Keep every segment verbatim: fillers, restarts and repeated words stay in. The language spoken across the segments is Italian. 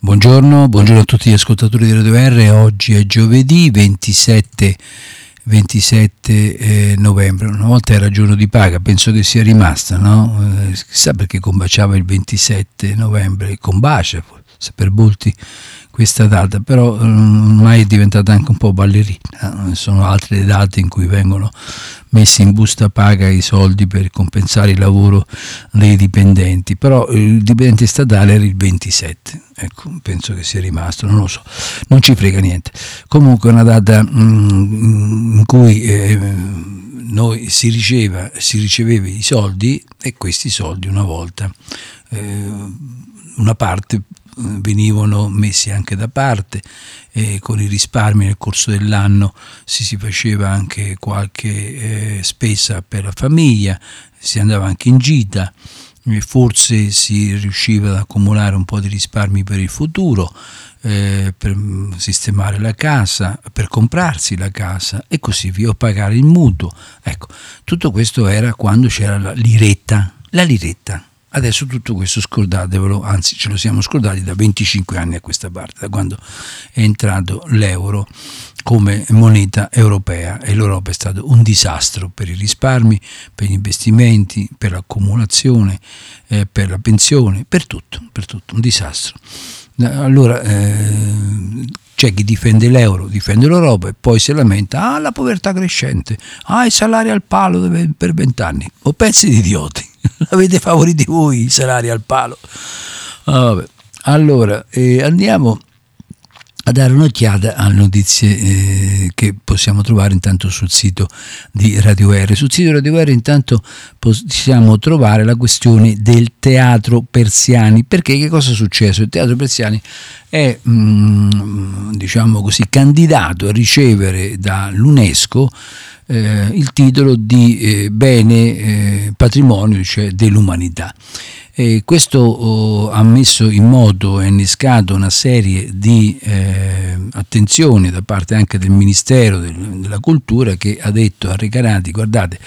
Buongiorno, buongiorno a tutti gli ascoltatori di Radio R. Oggi è giovedì ventisette, ventisette eh, novembre. Una volta era giorno di paga, penso che sia rimasta, no? Eh, chissà perché combaciava il ventisette novembre, combacia per molti questa data, però ormai è diventata anche un po' ballerina. Sono altre date in cui vengono messi in busta paga i soldi per compensare il lavoro dei dipendenti, però il dipendente statale era il ventisette, ecco, penso che sia rimasto, non lo so, non ci frega niente. Comunque è una data mh, in cui eh, noi si riceva, si riceveva i soldi, e questi soldi una volta eh, una parte venivano messi anche da parte, e con i risparmi nel corso dell'anno si, si faceva anche qualche eh, spesa per la famiglia, si andava anche in gita, e forse si riusciva ad accumulare un po' di risparmi per il futuro, eh, per sistemare la casa, per comprarsi la casa e così via, o pagare il mutuo. Ecco, tutto questo era quando c'era la liretta, la liretta. Adesso tutto questo scordatevelo, anzi ce lo siamo scordati da venticinque anni a questa parte, da quando è entrato l'euro come moneta europea, e l'Europa è stato un disastro per i risparmi, per gli investimenti, per l'accumulazione, eh, per la pensione, per tutto, per tutto, un disastro. Allora eh, c'è chi difende l'euro, difende l'Europa e poi si lamenta, ah, la povertà crescente, ah, i salari al palo per vent'anni, o pezzi di idioti. L'avete favoriti voi i salari al palo? Ah, vabbè. Allora eh, andiamo a dare un'occhiata alle notizie eh, che possiamo trovare intanto sul sito di Radio R. Sul sito di Radio R intanto possiamo trovare la questione del Teatro Persiani. Perché? Che cosa è successo? Il Teatro Persiani è mh, diciamo così candidato a ricevere dall'UNESCO Eh, il titolo di eh, bene eh, patrimonio, cioè dell'umanità. E questo oh, ha messo in moto e innescato una serie di eh, attenzioni da parte anche del Ministero del, della Cultura, che ha detto a Recanati: guardate,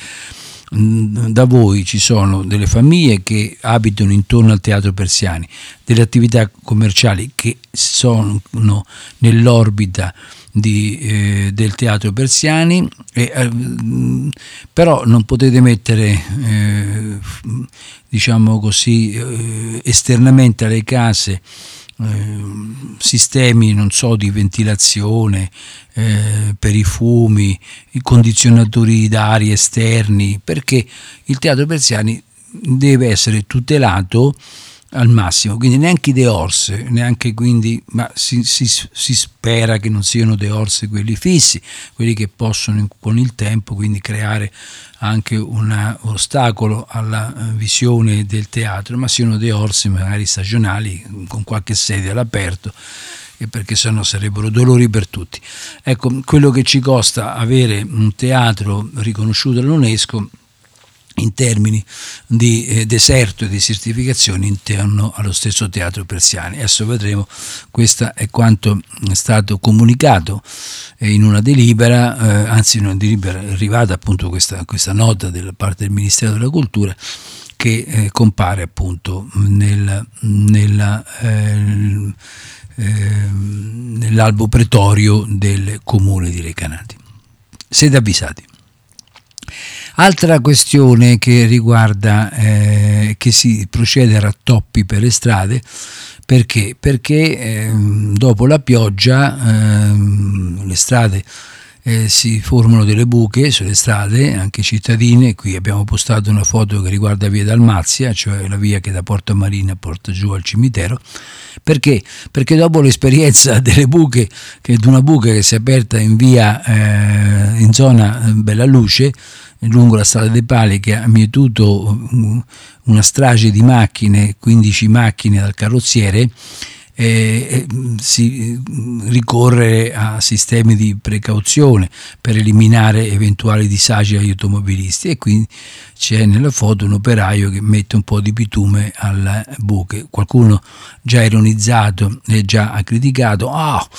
da voi ci sono delle famiglie che abitano intorno al Teatro Persiani, delle attività commerciali che sono nell'orbita di, eh, del Teatro Persiani, e, eh, però non potete mettere eh, diciamo così eh, esternamente alle case eh, sistemi non so di ventilazione eh, per i fumi, i condizionatori d'aria esterni, perché il Teatro Persiani deve essere tutelato al massimo, quindi neanche i deorse, neanche quindi, ma si, si, si spera che non siano deorse quelli fissi, quelli che possono con il tempo quindi creare anche un ostacolo alla visione del teatro, ma siano deorse magari stagionali con qualche sedia all'aperto, perché sennò sarebbero dolori per tutti. Ecco, quello che ci costa avere un teatro riconosciuto dall'UNESCO in termini di eh, deserto e di certificazioni interno allo stesso Teatro Persiani. Adesso vedremo, questo è quanto è stato comunicato eh, in una delibera, eh, anzi in una delibera è arrivata appunto questa, questa nota da parte del Ministero della Cultura, che eh, compare appunto nel, nella, eh, eh, nell'albo pretorio del comune di Recanati. Siete avvisati. Altra questione che riguarda eh, che si procede a rattoppi per le strade. Perché? Perché eh, dopo la pioggia eh, le strade eh, si formano delle buche sulle strade, anche cittadine. Qui abbiamo postato una foto che riguarda via Dalmazia, cioè la via che da Porta Marina porta giù al cimitero. Perché? Perché dopo l'esperienza delle buche, che di una buca che si è aperta in via eh, in zona Bella Luce, lungo la strada dei Pali, che ha mietuto una strage di macchine, quindici macchine dal carrozziere, eh, si ricorre a sistemi di precauzione per eliminare eventuali disagi agli automobilisti, e quindi c'è nella foto un operaio che mette un po' di bitume alle buche. Qualcuno già ironizzato e già ha criticato: ah,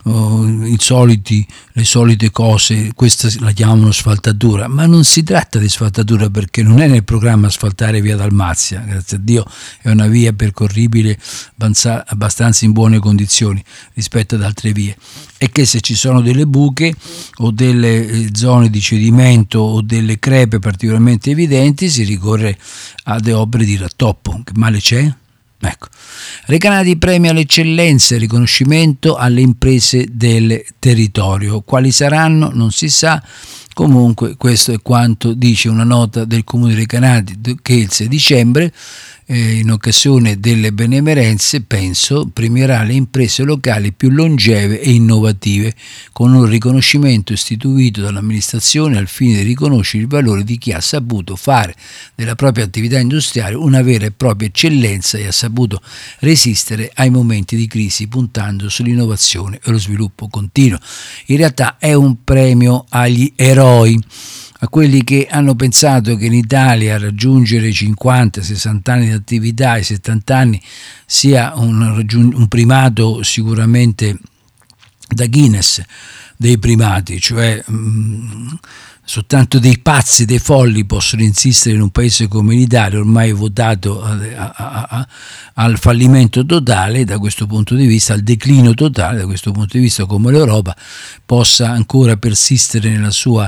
uh, i soliti, le solite cose, questa la chiamano sfaltatura, ma non si tratta di sfaltatura, perché non è nel programma asfaltare via Dalmazia, grazie a Dio è una via percorribile abbastanza in buone condizioni rispetto ad altre vie, è che se ci sono delle buche o delle zone di cedimento o delle crepe particolarmente evidenti si ricorre a delle opere di rattoppo. Che male c'è? Ecco. Recanati premia l'eccellenza e riconoscimento alle imprese del territorio. Quali saranno non si sa. Comunque questo è quanto dice una nota del Comune di Recanati, che il sei dicembre, eh, in occasione delle benemerenze, penso, premierà le imprese locali più longeve e innovative, con un riconoscimento istituito dall'amministrazione al fine di riconoscere il valore di chi ha saputo fare della propria attività industriale una vera e propria eccellenza e ha saputo resistere ai momenti di crisi puntando sull'innovazione e lo sviluppo continuo. In realtà è un premio agli eroi, a quelli che hanno pensato che in Italia raggiungere cinquanta sessanta anni di attività e settanta anni sia un, un primato sicuramente da Guinness dei primati, cioè mh, soltanto dei pazzi, dei folli possono insistere in un paese come l'Italia, ormai votato a, a, a, al fallimento totale da questo punto di vista, al declino totale da questo punto di vista, come l'Europa possa ancora persistere nella sua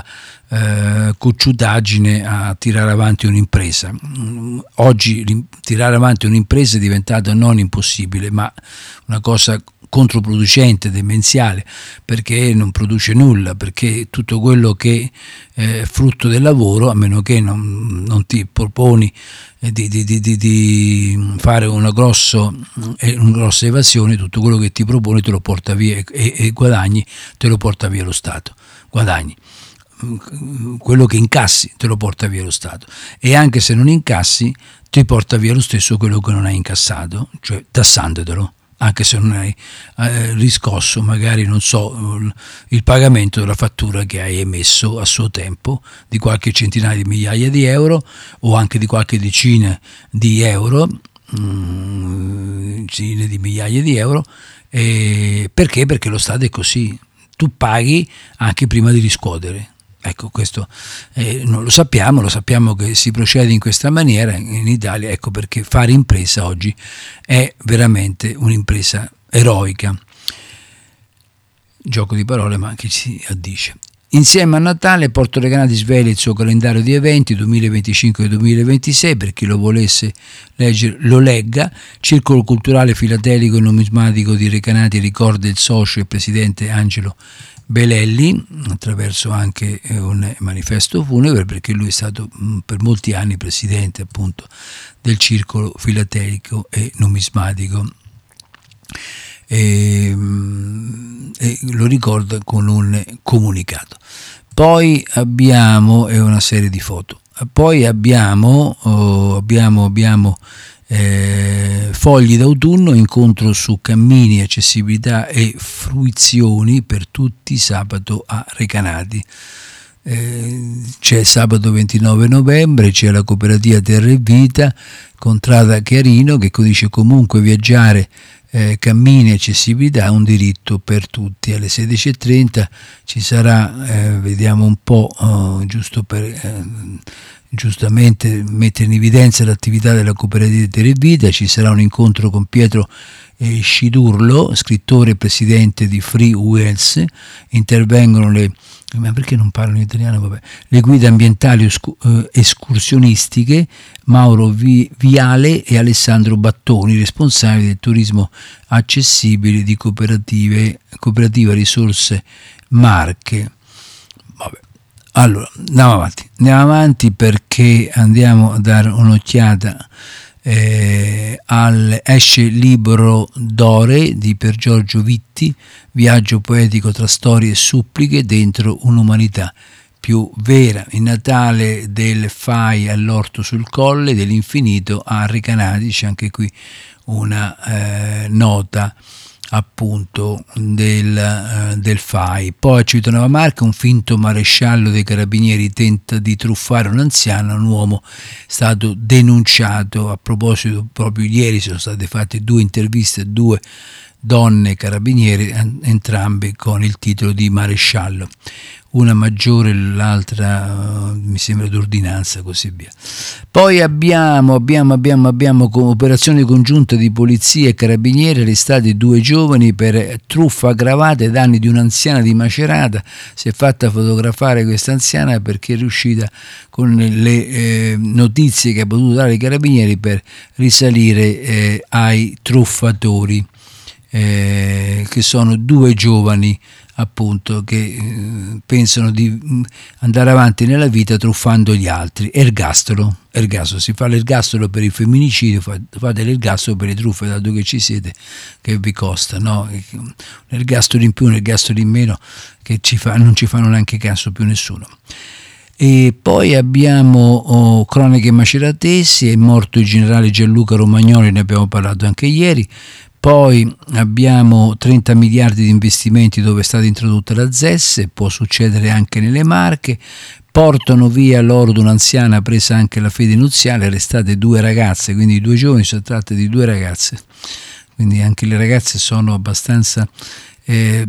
eh, cocciutaggine a tirare avanti un'impresa. Oggi tirare avanti un'impresa è diventato non impossibile, ma una cosa controproducente, demenziale, perché non produce nulla, perché tutto quello che è frutto del lavoro, a meno che non, non ti proponi di, di, di, di fare una, grosso, una grossa evasione, tutto quello che ti proponi te lo porta via e, e guadagni, te lo porta via lo Stato, guadagni. Quello che incassi te lo porta via lo Stato, e anche se non incassi ti porta via lo stesso quello che non hai incassato, cioè tassandotelo, anche se non hai eh, riscosso magari, non so, il pagamento della fattura che hai emesso a suo tempo di qualche centinaia di migliaia di euro o anche di qualche decina di euro, mh, decine di migliaia di euro, eh, perché? Perché lo Stato è così, tu paghi anche prima di riscuotere. Ecco, questo eh, non lo sappiamo, lo sappiamo che si procede in questa maniera in Italia, ecco perché fare impresa oggi è veramente un'impresa eroica. Gioco di parole, ma che si addice. Insieme a Natale Porto Recanati svela il suo calendario di eventi duemilaventicinque duemilaventisei, per chi lo volesse leggere lo legga. Circolo culturale filatelico e numismatico di Recanati ricorda il socio e presidente Angelo Belelli attraverso anche un manifesto funebre, perché lui è stato per molti anni presidente appunto del circolo filatelico e numismatico, e, e lo ricorda con un comunicato. Poi abbiamo è una serie di foto, poi abbiamo oh, abbiamo abbiamo Eh, fogli d'autunno, incontro su cammini, accessibilità e fruizioni per tutti sabato a Recanati. Eh, c'è sabato ventinove novembre, c'è la cooperativa Terra e Vita Contrada Chiarino che dice comunque viaggiare, eh, cammini e accessibilità è un diritto per tutti. Alle sedici e trenta ci sarà, eh, vediamo un po', oh, giusto per eh, giustamente mettere in evidenza l'attività della cooperativa Terra e Vita, ci sarà un incontro con Pietro eh, Scidurlo, scrittore e presidente di Free Wales, intervengono le ma perché non parlano italiano? Vabbè. Le guide ambientali eh, escursionistiche Mauro Vi- Viale e Alessandro Battoni, responsabili del turismo accessibile di cooperative cooperativa Risorse Marche. Vabbè. Allora, andiamo avanti, andiamo avanti perché andiamo a dare un'occhiata eh, al esce il libro Dore di Per Giorgio Vitti, viaggio poetico tra storie e suppliche dentro un'umanità più vera. Il Natale del Fai all'Orto sul Colle, dell'infinito a Recanati, c'è anche qui una eh, nota appunto del, uh, del F A I. Poi a Civitanova Marca un finto maresciallo dei carabinieri tenta di truffare un anziano, un uomo stato denunciato. A proposito, proprio ieri sono state fatte due interviste a due donne carabinieri, entrambe con il titolo di maresciallo, una maggiore, l'altra uh, mi sembra d'ordinanza, così via. Poi abbiamo, abbiamo, abbiamo, abbiamo con operazione congiunta di polizia e carabinieri, arrestati due giovani per truffa aggravata ai danni di un'anziana di Macerata. Si è fatta fotografare questa anziana perché è riuscita con le eh, notizie che ha potuto dare i carabinieri per risalire eh, ai truffatori, eh, che sono due giovani appunto che eh, pensano di andare avanti nella vita truffando gli altri. Ergastolo, ergastolo, si fa l'ergastolo per il femminicidio, fate l'ergastolo per le truffe, dato che ci siete, che vi costa, no? Un ergastolo in più, un ergastolo in meno, che ci fa, non ci fanno neanche caso più nessuno. E poi abbiamo oh, cronache maceratesi, è morto il generale Gianluca Romagnoli, ne abbiamo parlato anche ieri. Poi abbiamo trenta miliardi di investimenti dove è stata introdotta la Z E S, può succedere anche nelle Marche. Portano via l'oro di un'anziana, presa anche la fede nuziale, arrestate due ragazze, quindi due giovani, si tratta di due ragazze, quindi anche le ragazze sono abbastanza eh,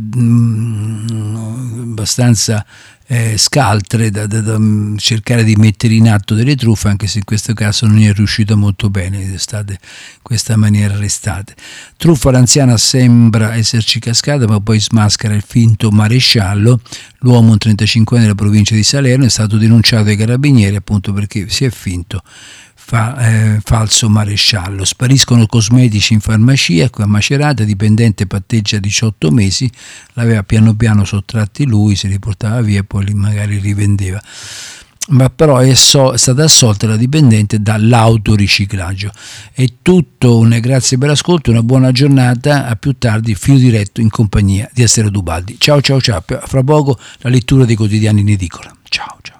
abbastanza eh, scaltre da, da, da cercare di mettere in atto delle truffe, anche se in questo caso non è riuscito molto bene, è state in questa maniera arrestate. Truffa, l'anziana sembra esserci cascata ma poi smaschera il finto maresciallo. L'uomo, un trentacinquenne della provincia di Salerno, è stato denunciato ai carabinieri appunto perché si è finto Fa, eh, falso maresciallo. Spariscono cosmetici in farmacia, qui a Macerata, dipendente patteggia diciotto mesi, l'aveva piano piano sottratti lui, se li portava via e poi li magari rivendeva, ma però è, so, è stata assolta la dipendente dall'autoriciclaggio. È tutto, un grazie per l'ascolto, una buona giornata, a più tardi, filo diretto in compagnia di Astero Dubaldi. Ciao ciao ciao, fra poco la lettura dei quotidiani in edicola. Ciao ciao.